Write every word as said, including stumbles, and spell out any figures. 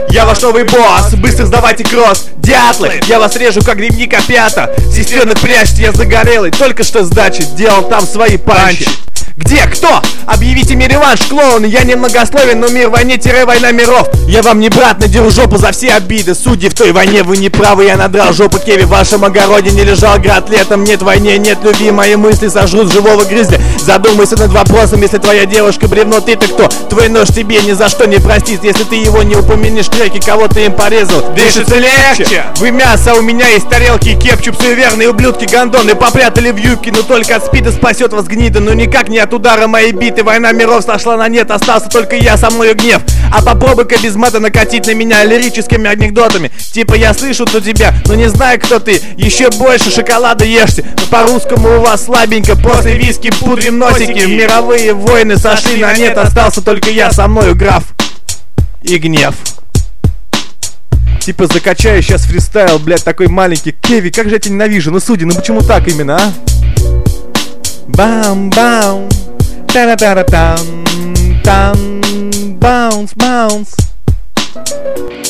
Я ваш новый босс, быстро сдавайте кросс. Дятлы, я вас режу как грибник опята. Сестренок прячьте, я загорелый, только что сдачи делал там свои панчи. Где? Кто? Объявите мне реванш, клоуны. Я немногословен, но мир в войне-война миров. Я вам не брат, надеру жопу за все обиды. Судьи в той войне, вы не правы. Я надрал жопу Кеви, в вашем огороде не лежал град летом. Нет войне, нет любви, мои мысли сожрут живого гризли. Задумайся над вопросом, если твоя девушка бревно, ты-то кто? Твой нож тебе ни за что не простит, если ты его не упомянешь в треке, кого ты им порезал. Дышится легче. Вы мясо, у меня есть тарелки, кепчуп, суеверные ублюдки, гондоны попрятали в юбки. Но только от спида спасет вас гнида, но никак не от удара моей биты. Война миров сошла на нет, остался только я, со мною гнев. А попробуй-ка без мата накатить на меня лирическими анекдотами. Типа я слышу тут тебя, но не знаю кто ты. Еще больше шоколада ешьте, но по-русскому у вас слабенько. После виски пудрим носики, мировые войны сошли на нет, остался только я, со мною граф и гнев. Типа закачаю сейчас фристайл, блядь, такой маленький. Кеви, как же я тебя ненавижу, ну судьи, ну почему так именно, а? Бам-бам, та-та-та-та-там, там, баунс, баунс.